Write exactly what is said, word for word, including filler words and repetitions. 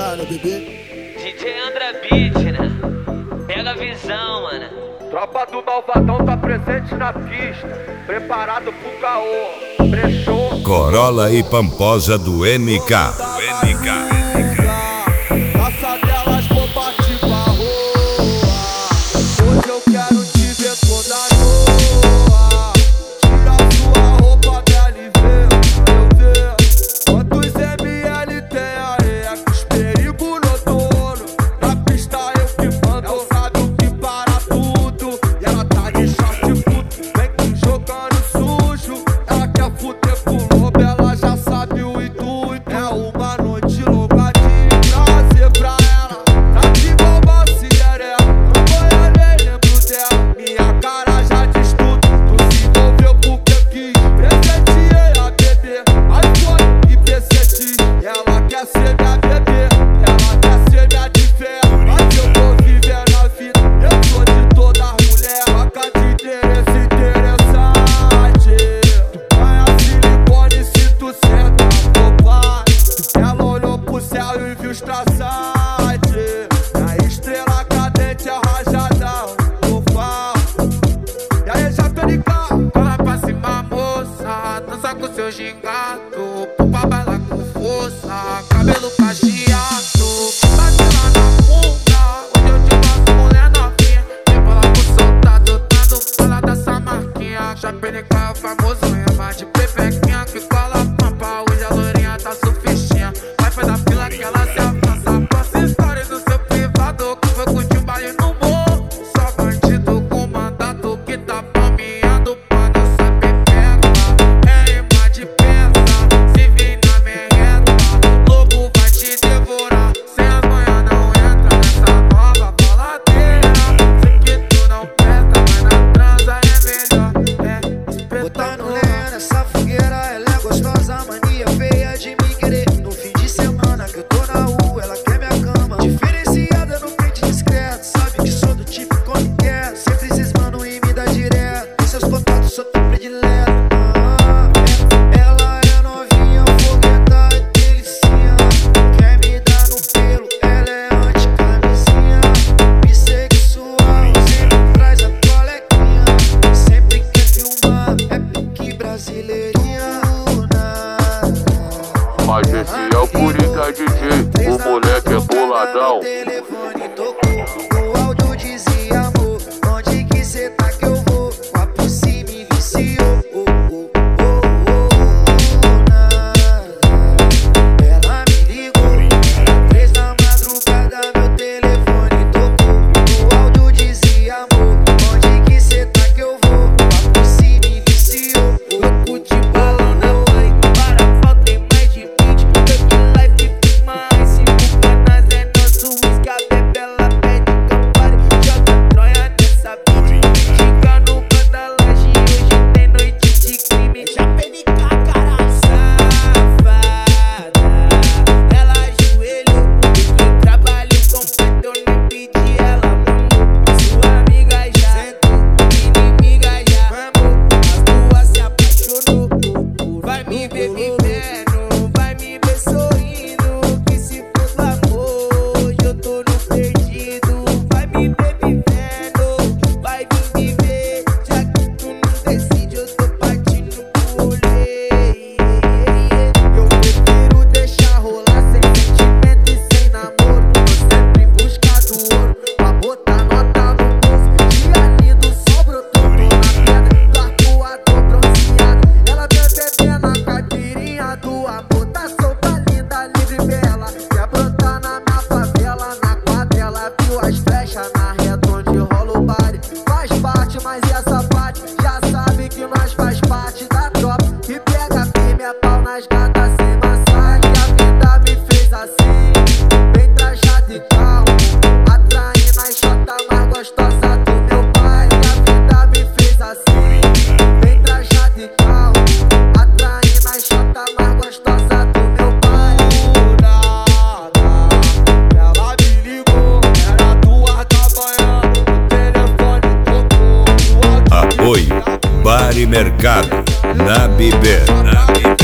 né, bebê? D J Andra Beat, né? Pega a visão, mano. Tropa do Malvadão tá presente na pista, preparado pro caô, brechou. Corolla e Pamposa do M K. Do M K. Passa delas, vou partir pra rua. Hoje eu quero te ver toda nua. Tira sua roupa pra lhe ver, eu ver. Quantos ml tem areia, que os perigo noturno. Na pista eu que mando, ela sabe o que para tudo. E ela tá de short puto, vem que jogando sujo. Ela quer fuder com lobo, ela já sabe o intuito. É uma noite louca de prazer pra ela. Tá de boba Cinderela, não foi nem lembro dela. Minha cara já diz tudo, tu se envolveu porque quis. Presenteei a bebê, iPhone e P C X. Ela quer ser minha bebê, ela quer ser minha de fé. Mas eu tô vivendo a vida, eu sou de toda mulher. Troca de interesse interessante. Tu ganha silicone se tu senta na copa. Ela olhou pro céu e viu os traçantes. A estrela cadente é rajadão no farro. E aí já tô de carro. Cola pra cima, moça, dança com seu gingado, pupa baila com força, cabelo cacheado, bate lá na bunda, onde eu te passo, mulher novinha, vem bola pro soldado, dando bola dessa marquinha, Chapenica é o famoso ema de pepequinha, que cola pampa, hoje a lourinha tá surfistinha, vai pra da fila que ela se avança, passa história do seu privado, que foi curtir um baile no morro, só bandido com mandato que tá palmeando pra dançar pepeca, é imã de peça, se vir na merreta, lobo vai te devorar, sem as manhã não entra nessa nova baladeira, sei que tu não presta, mas na transa é melhor, é Botando espetacular. lenha nessa fogueira, ela é gostosa, mania feia de me querer. No fim de semana que eu tô na rua, ela quer minha cama. Diferenciada no pente discreto, sabe que sou do tipo como quer. Sempre cismando e me dá direto. Em seus contatos sou teu predileto. Ah, é- ela é novinha, fogueta e delicinha. Quer me dar no pelo, ela é anti-camisinha. Bissexual, sempre traz a colequinha. Sempre quer filmar, é pique brasileirinha. Mas esse é o Coringa D J, o moleque é boladão. O telefone tocou, o áudio dizia amor, onde que cê tá que eu vou? Com a pussy me viciou. Oh, oh, oh, oh, nada. Ela me ligou, três da madrugada meu telefone tocou, o áudio dizia amor, onde que cê tá que eu vou? Com a pussy me viciou. Louco de balão na mãe, para falta tem mais de vinte. Fake life mais cinco canas é nosso whisky. A bebê ela pede campari, joga tronha nessa beat. Fica no canto da laje, hoje tem noite de crime. Chapenica, caralho, safada. Ela ajoelhou, que trabalho completo eu nem pedi, ela mamou. Sua amiga já sentou, inimiga já mamou. As duas se apaixonou. Vai me ver vivendo, vai me ver sorrindo, que se for do amor, hoje eu tô no perdido. Vai me ver vivendo, vai vir viver, já que tu não decide, eu tô partindo pro rolê. Eu prefiro deixar rolar sem sentimento e sem namoro. Tô sempre em busca do ouro, pra botar nota no bolso. Dia lindo, sol brotou, tô na pedra, do arcoador bronzeado. Ela bebê na caipirinha do amor, tá solta, linda, livre, bela. Quer brotar na minha favela, na quadrela, viu as flechas na reta onde rola o baile. Faz parte, mas essa parte já sabe que nós faz parte da tropa. Que pega firme, é pau nas gatas sem massagem. A vida me fez assim, bem trajado e calmo, atraindo as chota mais gostosa do meu pai. A vida me fez assim, bem trajado e calmo, atraindo as chota mais gostosa do meu pai. Ela me ligou, era duas da manhã, o telefone tocou, o áudio Apoio Bar e Mercado na Bibê. Na Bibê.